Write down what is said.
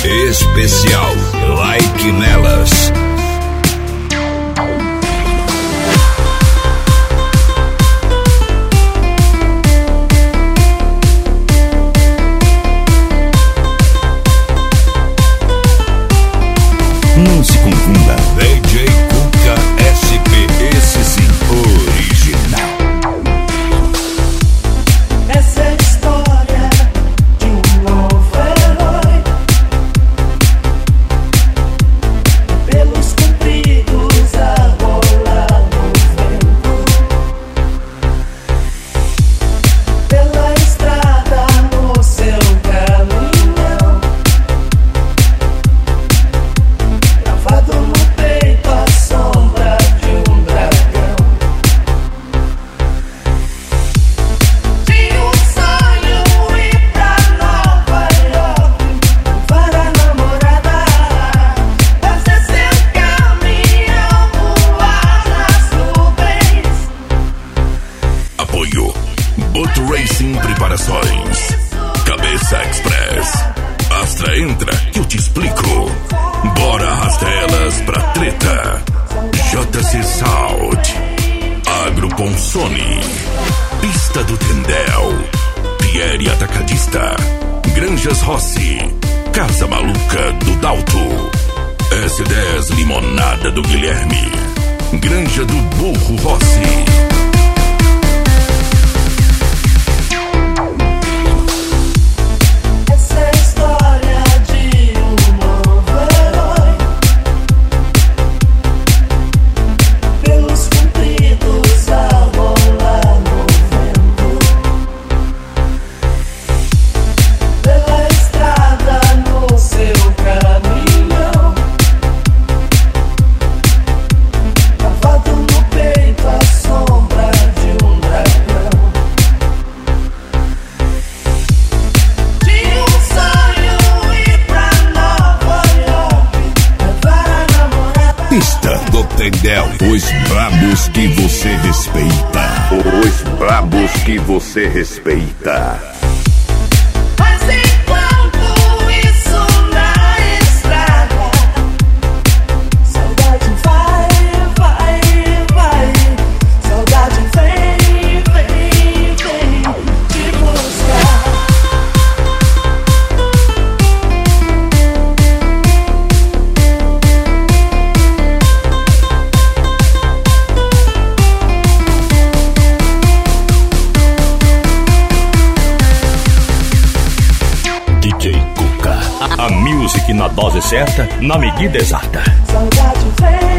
Especial Like Nelas. Não se confunda. DJ Cuca SP, esse sim, original. Essa é a história de um novo herói. Pelos compridos a rolar no vento, pela estrada no seu caminhão, gravado no peito a sombra de um dragão. Tinha um sonho ir pra Nova York, levar a namorada, fazer seu caminhão voar nas nuvens. Apoio Boat Racing Preparações, Cabeça Express, Astra entra que eu te explico. Bora arrasta elas pra treta. JC Sound, Agro Ponsone, Pista do Tendel, Pierre Atacadista, Granjas Rossi, Casa Maluca do Dalto, S10 Limonada do Guilherme, Granja do Burro Rossi. Essa é a história de um novo herói. Pelos compridos a rolar no vento, pela estrada no seu caminhão, gravado no peito a sombra de um dragão. Tinha um sonho ir pra Nova York, levar a namorada. Pista do Tendel, os brabos que você respeita. Os brabos que você respeita. Mas enquanto isso na estrada, saudade vai, vai, vai. Saudade vem, vem, vem te buscar. DJ Cuca, a music na dose certa, na medida exata. Saudade vem.